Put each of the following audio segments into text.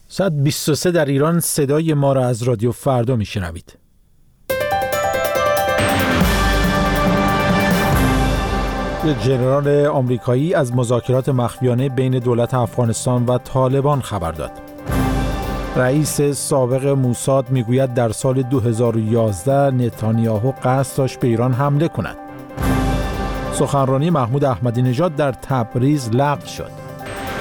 ساعت 23 در ایران صدای ما را از رادیو فردا میشنوید. ژنرال آمریکایی از مذاکرات مخفیانه بین دولت افغانستان و طالبان خبر داد. رئیس سابق موساد میگوید در سال 2011 نتانیاهو قصد داشت به ایران حمله کند. سخنرانی محمود احمدی نژاد در تبریز لغو شد.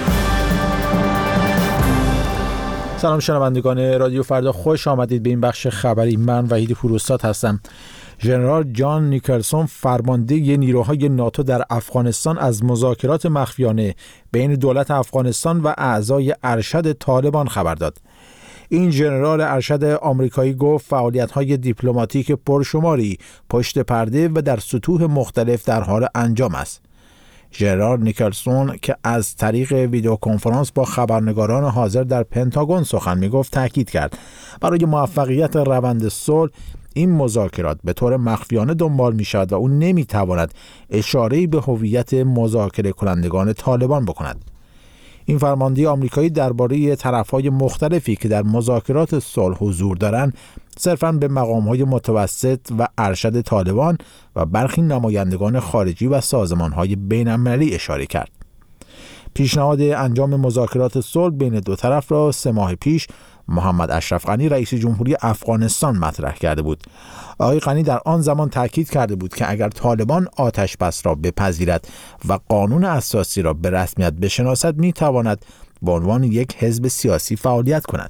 سلام شنوندگان رادیو فردا، خوش آمدید به این بخش خبری. من وحید پوراستاد هستم. ژنرال جان نیکلسون فرمانده نیروهای ناتو در افغانستان از مذاکرات مخفیانه بین دولت افغانستان و اعضای ارشد طالبان خبر داد. این ژنرال ارشد آمریکایی گفت فعالیت‌های دیپلماتیک پرشماری پشت پرده و در سطوح مختلف در حال انجام است. ژنرال نیکلسون که از طریق ویدیو کنفرانس با خبرنگاران حاضر در پنتاگون سخن میگفت تاکید کرد برای موفقیت روند صلح این مذاکرات به طور مخفیانه دنبال می شود و او نمی تواند اشاره‌ای به هویت مذاکره کنندگان طالبان بکند. این فرمانده آمریکایی درباره طرف‌های مختلفی که در مذاکرات صلح حضور دارند صرفاً به مقام‌های متوسط و ارشد طالبان و برخی نمایندگان خارجی و سازمان‌های بین‌المللی اشاره کرد. پیشنهاد انجام مذاکرات صلح بین دو طرف را 3 ماه پیش محمد اشرف غنی رئیس جمهوری افغانستان مطرح کرده بود. آقای غنی در آن زمان تاکید کرده بود که اگر طالبان آتش بس را بپذیرد و قانون اساسی را به رسمیت بشناسد می‌تواند به عنوان یک حزب سیاسی فعالیت کند.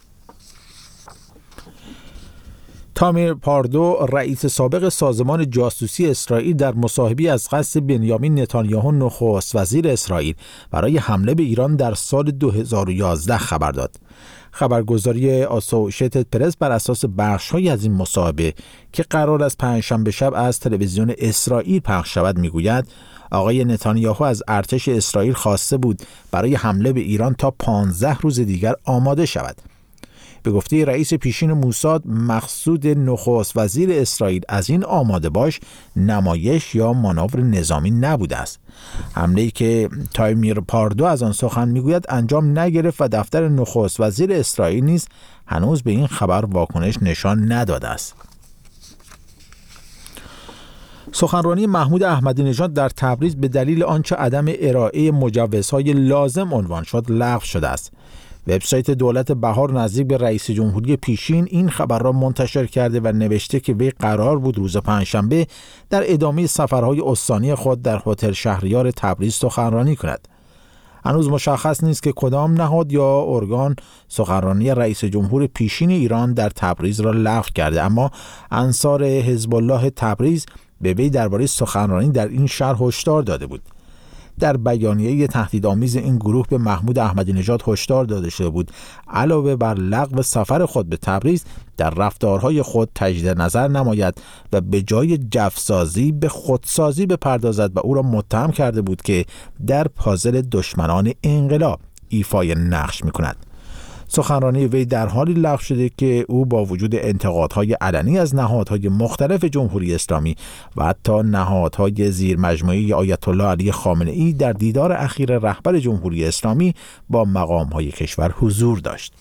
تامیر پاردو رئیس سابق سازمان جاسوسی اسرائیل در مصاحبه‌ای از قصد بنیامین نتانیاهو نخست وزیر اسرائیل برای حمله به ایران در سال 2011 خبر داد. خبرگزاری آسوشیتد پرس بر اساس بخش‌هایی از این مصاحبه که قرار است پنجشنبه شب از تلویزیون اسرائیل پخش شود میگوید آقای نتانیاهو از ارتش اسرائیل خواسته بود برای حمله به ایران تا 15 روز دیگر آماده شود. به گفته رئیس پیشین موساد مقصود نخست وزیر اسرائیل از این آماده باش نمایش یا مانور نظامی نبوده است. حمله‌ای که تامیر پاردو از آن سخن میگوید انجام نگرفت و دفتر نخست وزیر اسرائیل نیز هنوز به این خبر واکنش نشان نداده است. سخنرانی محمود احمدی نژاد در تبریز به دلیل آنچه عدم ارائه مجوزهای لازم عنوان شد لغو شده است. وبسایت دولت بهار نزدیک به رئیس جمهوری پیشین این خبر را منتشر کرده و نوشته که وی قرار بود روز پنجشنبه در ادامه سفرهای استانی خود در هتل شهریار تبریز سخنرانی کند. هنوز مشخص نیست که کدام نهاد یا ارگان سخنرانی رئیس جمهور پیشین ایران در تبریز را لغو کرده، اما انصار حزب الله تبریز به وی درباره سخنرانی در این شهر هشدار داده بود. در بیانیه تهدیدآمیز این گروه به محمود احمدی نژاد هشدار داده شده بود علاوه بر لغو سفر خود به تبریز در رفتارهای خود تجدید نظر نماید و به جای جفسازی به خودسازی بپردازد و او را متهم کرده بود که در پازل دشمنان انقلاب ایفای نقش می‌کند. سخنرانی وی در حالی لغو شده که او با وجود انتقادهای علنی از نهادهای مختلف جمهوری اسلامی و حتی نهادهای زیر مجموعه آیت الله علی خامنه‌ای در دیدار اخیر رهبر جمهوری اسلامی با مقامهای کشور حضور داشت.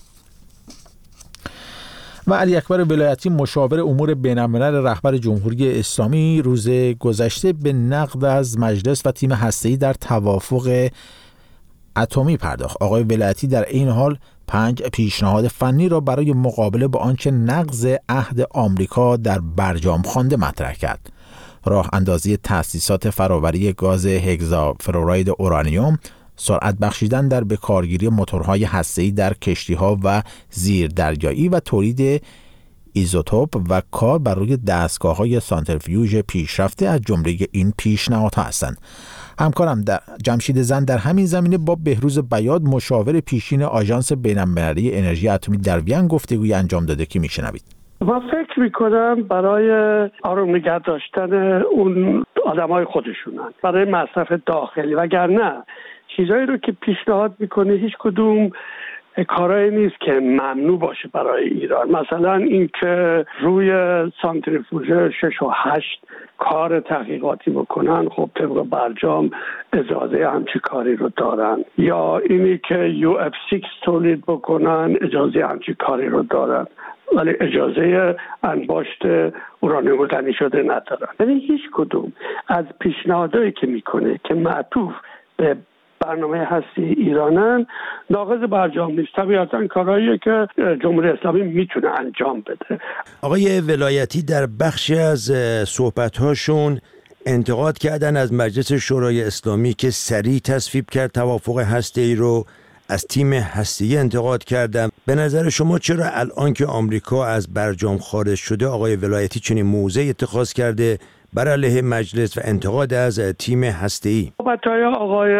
و علی اکبر ولایتی مشاور امور بین‌الملل رهبر جمهوری اسلامی روز گذشته به نقد از مجلس و تیم هسته‌ای در توافق اتمی پرداخت. آقای ولایتی در این حال 5 پیشنهاد فنی را برای مقابله با آنچه نقض عهد آمریکا در برجام خوانده مطرح کرد. راه اندازی تأسیسات فراوری گاز هگزافلوراید اورانیوم، سرعت بخشیدن در بکارگیری موتورهای هسته‌ای در کشتی‌ها و زیردریایی و تولید ایزوتوپ و کار بر روی دستگاه‌های سانتریفیوژ پیشرفته از جمله این پیشنهادها هستند. همکارم جمشید زند در همین زمینه با بهروز بیاد مشاور پیشین آژانس بین‌المللی انرژی اتمی در وین گفتگوی انجام داده که میشنوید. من فکر میکنم برای آروم نگه داشتن اون آدمای خودشونن، برای مصرف داخلی، وگرنه چیزایی رو که پیشنهاد میکنه هیچ کدوم کارایی نیست که ممنوع باشه برای ایران. مثلا اینکه روی سانتریفوژ 6 و 8 کار تحقیقاتی بکنن، خب طبق برجام اجازه همچی کاری رو دارن، یا اینی که UF6 تولید بکنن اجازه همچی کاری رو دارن، ولی اجازه انباشت اورانیوم غنی شده ندارن. یعنی هیچ کدوم از پیشنهادایی که میکنه که معطوف به برنامه هستی ایرانن ناقض برجام نیست. طبیعتا کارهاییه که جمهوری اسلامی میتونه انجام بده. آقای ولایتی در بخشی از صحبت‌هاشون انتقاد کردن از مجلس شورای اسلامی که سریع تصویب کرد توافق هسته‌ای رو، از تیم هسته‌ای انتقاد کردن. به نظر شما چرا الان که آمریکا از برجام خارج شده آقای ولایتی چنین موضعی اتخاذ کرده بر علیه مجلس و انتقاد از تیم هسته‌ای؟ صحبت‌های آقای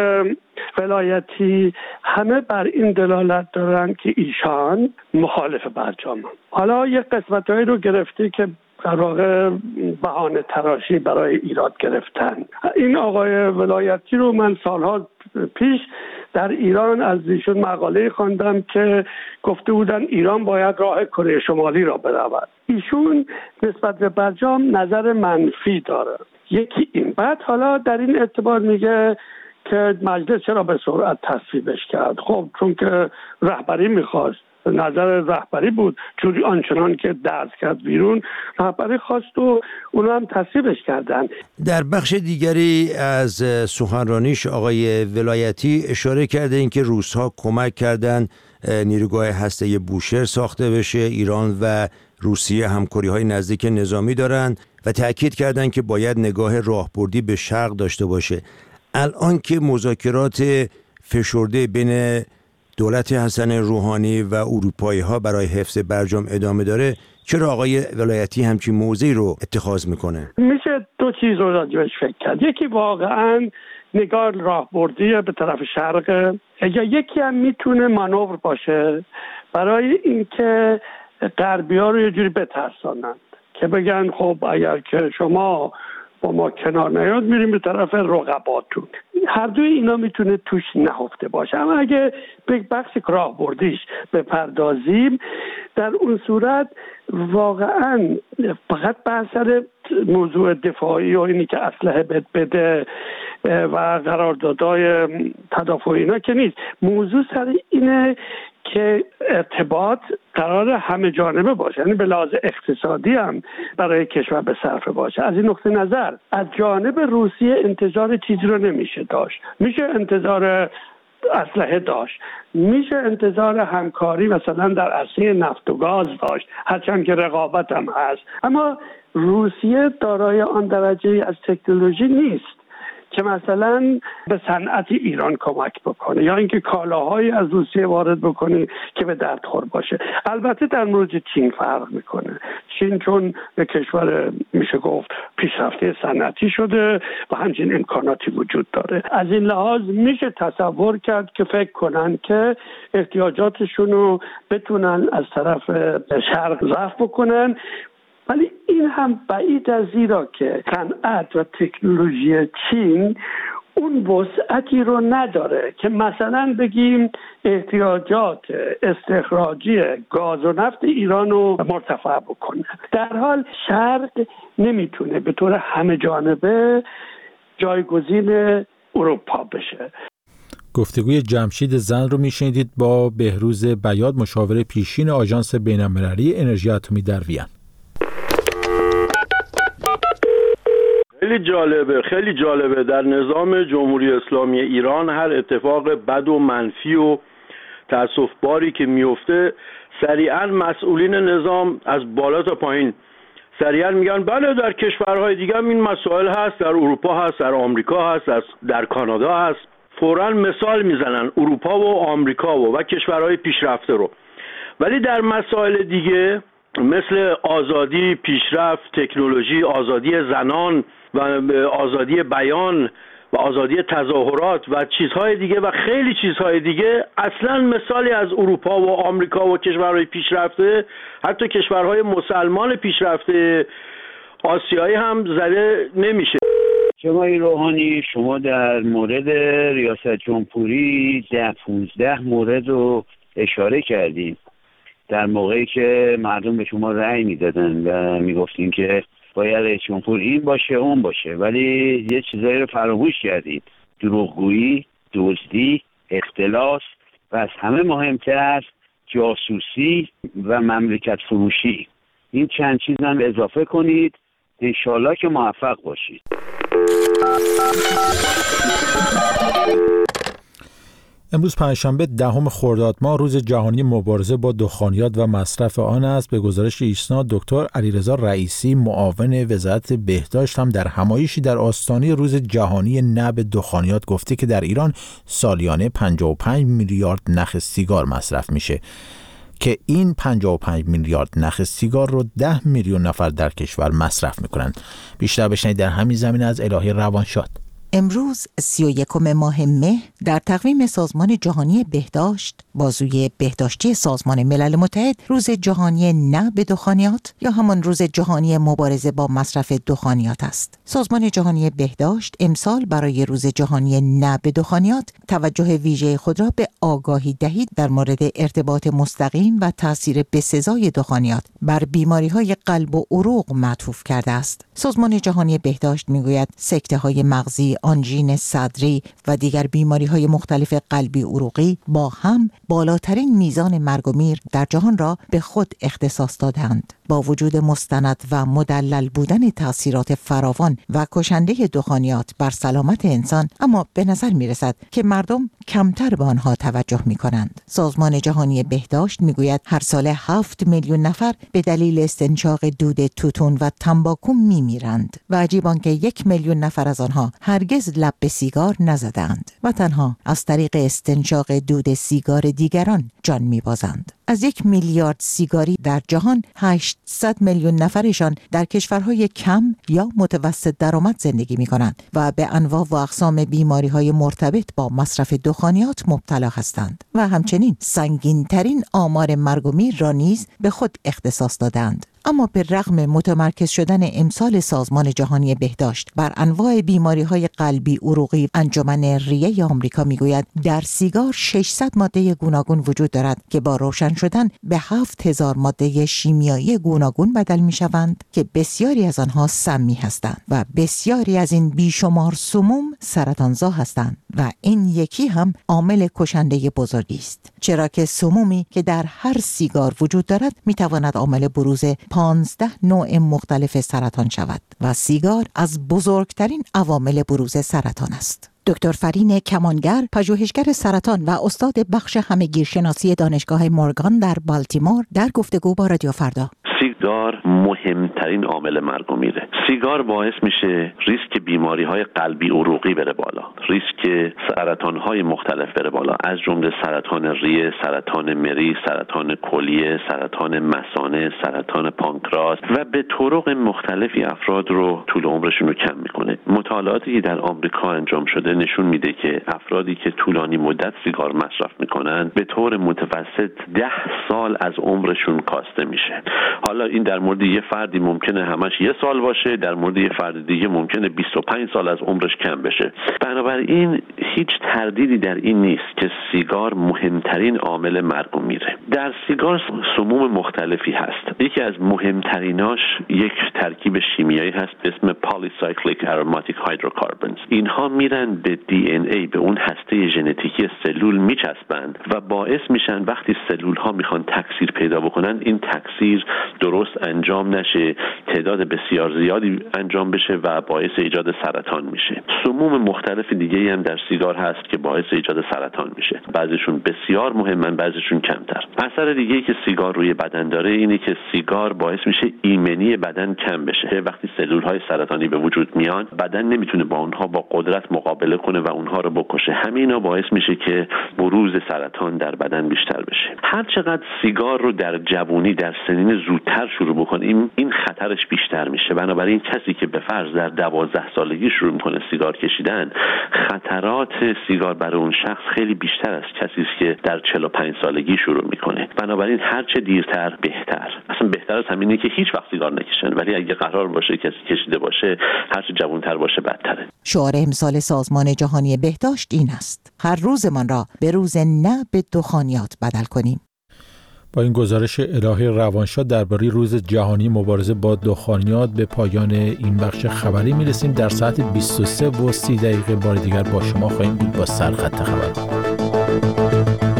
ولایتی همه بر این دلالت دارن که ایشان مخالف برجام. حالا یک قسمت‌هایی رو گرفته که در واقع بهانه تراشی برای ایراد گرفتن. این آقای ولایتی رو من سالها پیش در ایران از ایشون مقاله خواندم که گفته بودن ایران باید راه کره شمالی را برود. ایشون نسبت به برجام نظر منفی داره. یکی این. بعد حالا در این اعتبار میگه که مجلس چرا به سرعت تصویبش کرد؟ خب چون که رهبری میخواست، نظر رهبری بود، جوری آنچنان که درس کرد بیرون رهبری خواست و اونا هم تصویبش کردن. در بخش دیگری از سخنرانیش آقای ولایتی اشاره کرده این که روس‌ها کمک کردن نیروگاه هسته‌ای بوشهر ساخته بشه، ایران و روسیه همکاری‌های نزدیک نظامی دارند و تأکید کردن که باید نگاه راهبردی به شرق داشته باشه. الان که مذاکرات فشرده بین دولت حسن روحانی و اروپایی‌ها برای حفظ برجام ادامه داره، چرا آقای ولایتی همچین موضعی رو اتخاذ میکنه؟ میشه دو چیز رو راجبش فکر کرد. یکی واقعاً نگاه راهبردی به طرف شرق، یا یکی هم میتونه مانور باشه برای اینکه غربی‌ها رو یه جوری بترسانند که بگن خب اگر که شما با ما کنار نیاد میریم به طرف رقباتون. هر دوی اینا میتونه توش نهفته باشه. اما اگه به بخش راهبردیش بپردازیم، در اون صورت واقعا فقط بحث سر موضوع دفاعی و اینی که اسلحه بده و قراردادهای تدافعی اینا که نیست. موضوع سر اینه که ارتباط قرار همه جانبه باشه، یعنی به لحاظ اقتصادی هم برای کشور به صرفه باشه. از این نقطه نظر از جانب روسیه انتظار چیزی رو نمیشه داشت. میشه انتظار اسلحه داشت، میشه انتظار همکاری مثلا در عرصه نفت و گاز داشت، هرچند که رقابت هم هست، اما روسیه دارای آن درجه از تکنولوژی نیست که مثلا به صنعت ایران کمک بکنه یا اینکه کالاهایی از روسیه وارد بکنه که به درد خور باشه. البته در مورد چین فرق میکنه. چین چون به کشور میشه گفت پیشرفته صنعتی شده و همچنین امکاناتی وجود داره. از این لحاظ میشه تصور کرد که فکر کنن که احتیاجاتشون رو بتونن از طرف شرق رفع بکنن، ولی این هم بعید از زیرا که صنعت و تکنولوژی چین اون وسعتی رو نداره که مثلا بگیم احتیاجات استخراجی گاز و نفت ایران رو مرتفع بکنه. در حال شرق نمیتونه به طور همه جانبه جایگزین اروپا بشه. گفتگوی جمشید زند رو میشنیدید با بهروز بیات، مشاور پیشین آژانس بین‌المللی انرژی اتمی در وین. خیلی جالبه در نظام جمهوری اسلامی ایران هر اتفاق بد و منفی و تأسف‌باری که میفته سریعا مسئولین نظام از بالا تا پایین سریعا میگن بله در کشورهای دیگه هم این مسائل هست، در اروپا هست، در آمریکا هست، در کانادا هست. فوراً مثال میزنن اروپا و آمریکا و کشورهای پیشرفته رو. ولی در مسائل دیگه مثل آزادی، پیشرفت، تکنولوژی، آزادی زنان و آزادی بیان و آزادی تظاهرات و چیزهای دیگه و خیلی چیزهای دیگه اصلا مثالی از اروپا و آمریکا و کشورهای پیشرفته، حتی کشورهای مسلمان پیشرفته آسیایی هم زده نمیشه. جناب روحانی، شما در مورد ریاست جمهوری 10-15 مورد رو اشاره کردید در موقعی که مردم به شما رأی میدادن و میگفتین که باید رئیس جمهور این باشه اون باشه، ولی یه چیزایی رو فراموش کردید: دروغگویی، دزدی، اختلاس و از همه مهمتر جاسوسی و مملکت فروشی. این چند چیز هم اضافه کنید، انشالله که موفق باشید. امروز پنجشنبه 10 خرداد ماه روز جهانی مبارزه با دخانیات و مصرف آن است. به گزارش ایسنا دکتر علیرضا رئیسی معاون وزارت بهداشت هم در همایشی در آستانه روز جهانی نه به دخانیات گفته که در ایران سالیانه 55 میلیارد نخ سیگار مصرف میشه که این 55 میلیارد نخ سیگار رو 10 میلیون نفر در کشور مصرف میکنن. بیشتر بشنید در همین زمینه از الهی روانشاد. امروز 31 ماه مه در تقویم سازمان جهانی بهداشت، بازوی بهداشتی سازمان ملل متحد، روز جهانی نه به دخانیات یا همان روز جهانی مبارزه با مصرف دخانیات است. سازمان جهانی بهداشت امسال برای روز جهانی نه به دخانیات توجه ویژه خود را به آگاهی دهید در مورد ارتباط مستقیم و تاثیر بسزای دخانیات بر بیماری‌های قلب و عروق معطوف کرده است. سازمان جهانی بهداشت میگوید سکته‌های مغزی، آنژین صدری و دیگر بیماری‌های مختلف قلبی عروقی با هم بالاترین میزان مرگ و میر در جهان را به خود اختصاص دادند. با وجود مستند و مدلل بودن تأثیرات فراوان و کشنده دخانیات بر سلامت انسان، اما به نظر می‌رسد که مردم کمتر به آنها توجه می‌کنند. سازمان جهانی بهداشت می‌گوید هر سال 7 میلیون نفر به دلیل استنشاق دود توتون و تنباکو می‌میرند و عجیب آنکه 1 میلیون نفر از آنها هرگز لب به سیگار نزدند و تنها از طریق استنشاق دود سیگار دیگران جان می‌بازند. از 1 میلیارد سیگاری در جهان 800 میلیون نفرشان در کشورهای کم یا متوسط درآمد زندگی می‌کنند و به انواع و اقسام بیماری‌های مرتبط با مصرف دخانیات مبتلا هستند و همچنین سنگین‌ترین آمار مرگ و میر را نیز به خود اختصاص دادند. اما به رغم متمرکز شدن امسال سازمان جهانی بهداشت بر انواع بیماری‌های قلبی عروقی، انجمن ریه آمریکا میگوید در سیگار 600 ماده گوناگون وجود دارد که با روشن شدن به 7000 ماده شیمیایی گوناگون بدل میشوند که بسیاری از آنها سمی هستند و بسیاری از این بیشمار سموم سرطانزا هستند و این یکی هم عامل کشنده بزرگی است، چرا که سمومی که در هر سیگار وجود دارد میتواند عامل بروز 15 نوع مختلف سرطان شود و سیگار از بزرگترین عوامل بروز سرطان است. دکتر فرین کمانگر، پژوهشگر سرطان و استاد بخش همه‌گیرشناسی دانشگاه مورگان در بالتیمور، در گفتگو با رادیو فردا: سیگار مهمترین عامل مرگ و میره. سیگار باعث میشه ریسک بیماری‌های قلبی عروقی بره بالا، ریسک سرطان‌های مختلف بره بالا، از جمله سرطان ریه، سرطان مری، سرطان کلیه، سرطان مثانه، سرطان پانکراس و به طرق مختلفی افراد رو طول عمرشون رو کم میکنه. مطالعاتی که در آمریکا انجام شده نشون میده که افرادی که طولانی مدت سیگار مصرف میکنن به طور متوسط 10 سال از عمرشون کاسته میشه. حالا این در مورد یه فردی ممکنه همش 1 سال باشه، در مورد یه فرد دیگه ممکنه 25 سال از عمرش کم بشه. بنابراین هیچ تردیدی در این نیست که سیگار مهمترین عامل مرگ و میره. در سیگار سموم مختلفی هست. یکی از مهمتریناش یک ترکیب شیمیایی هست به اسم polycyclic aromatic hydrocarbons. اینها میرن به DNA، به اون هسته ژنتیکی سلول میچسبند و باعث میشن وقتی سلول ها میخوان تکثیر پیدا بکنن این تکثیر درست انجام نشه، تعداد بسیار زیادی انجام بشه و باعث ایجاد سرطان میشه. سموم مختلف دیگه‌ای هم در سیگار هست که باعث ایجاد سرطان میشه. بعضیشون بسیار مهمن، بعضیشون کمتر. اثر دیگه‌ای که سیگار روی بدن داره اینه که سیگار باعث میشه ایمنی بدن کم بشه. وقتی سلول‌های سرطانی به وجود میان بدن نمیتونه با اونها با قدرت مقابله کنه و اونها رو بکشه. همینا باعث میشه که بروز سرطان در بدن بیشتر بشه. هر چقدر سیگار رو در جوانی در سنین زودتر شروع بکنیم این خطرش بیشتر میشه. بنابراین کسی که به فرض در 12 سالگی شروع میکنه سیگار کشیدن، خطرات سیگار برای اون شخص خیلی بیشتر از کسی است که در 45 سالگی شروع میکنه. بنابراین هر چه دیرتر بهتر. اصلا بهتر از همینه که هیچ وقت سیگار نکشن، ولی اگه قرار باشه کسی کشیده باشه هر چه جوان‌تر باشه بدتره. شعار امسال سازمان جهانی بهداشت این است: هر روزمان را به روز نه به دخانیات بدل کنیم. با این گزارش الهه روانشاد درباره روز جهانی مبارزه با دخانیات به پایان این بخش خبری میرسیم. در ساعت 23:30 بار دیگر با شما خواهیم بود با سرخط خبر.